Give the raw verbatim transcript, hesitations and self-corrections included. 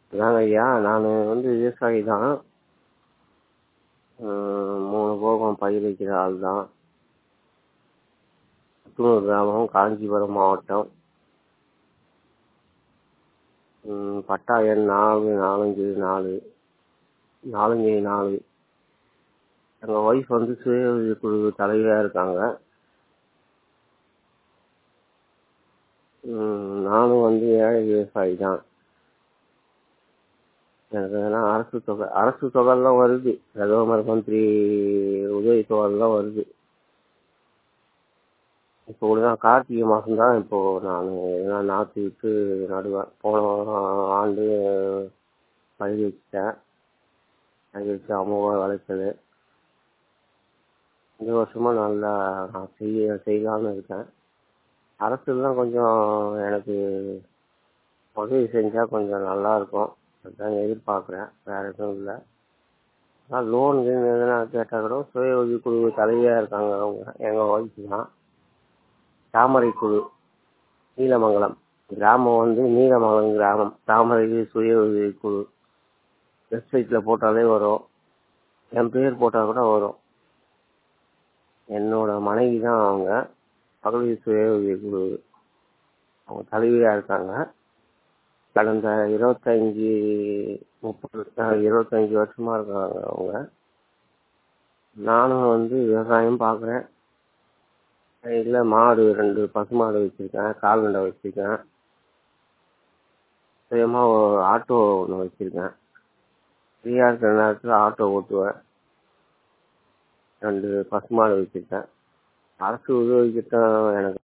அதாங்க ஐயா, நான் வந்து விவசாயி தான். மூணு போகம் பயிர் வைக்கிற ஆள் தான். புத்தூர் கிராமம், காஞ்சிபுரம் மாவட்டம். ம், பட்டா எண் நாலு நாலஞ்சு நாலு நாலஞ்சு நாலு. எங்கள் ஒய்ஃப் வந்து சுய உதவிக் குழு தலைவியாக இருக்காங்க. ம், நானும் வந்து ஏழை விவசாயி தான். எனக்கு எதனா அரசு தொகை அரசு தொகைலாம் வருது. பிரதமர் மந்திரி உதவி தொகைலாம் வருது. இப்போ கூட தான் கார்த்திகை மாதம் தான் இப்போ நான் எதனா நாற்று விட்டு நடுவேன். போன ஆண்டு பயிர் வச்சுட்டேன். பயிர் வச்சு அமோக விளைச்சல். இந்த வருஷமும் நல்லா நான் செய்ய செய்யலான்னு இருக்கேன். அரசுலாம் கொஞ்சம் எனக்கு உதவி செஞ்சால் கொஞ்சம் நல்லாயிருக்கும். அதுதான் எதிர்பார்க்குறேன், வேறு எதுவும் இல்லை. ஆனால் லோன் எதுனா கேட்டால் கூட சுய உதவிக் குழு தலைவியாக இருக்காங்க அவங்க, எங்கள் ஒய்ஃபு தான். தாமரை குழு, நீலமங்கலம் கிராமம் வந்து நீலமங்கலம் கிராமம். தாமரை சுய உதவிக் குழு வெப்சைட்டில் போட்டாலே வரும். என் பேர் போட்டால் கூட வரும். என்னோட மனைவி தான் அவங்க. மகளிர் சுய உதவிக் குழு அவங்க தலைவியாக இருக்காங்க. கடந்த இருபத்தஞ்சி முப்பது இருபத்தஞ்சி வருஷமாக இருக்காங்க அவங்க. நானும் வந்து விவசாயம் பார்க்குறேன். இல்லை, மாடு ரெண்டு பசு மாடு வச்சுருக்கேன், கால்நடை வச்சுருக்கேன். சுயமாக ஆட்டோ ஒன்று வச்சுருக்கேன். ஃப்ரீயாக இருக்கிற நேரத்தில் ஆட்டோ ஓட்டுவேன். ரெண்டு பசு மாடு வச்சுருக்கேன். அரசு உதவி திட்டம் எனக்கு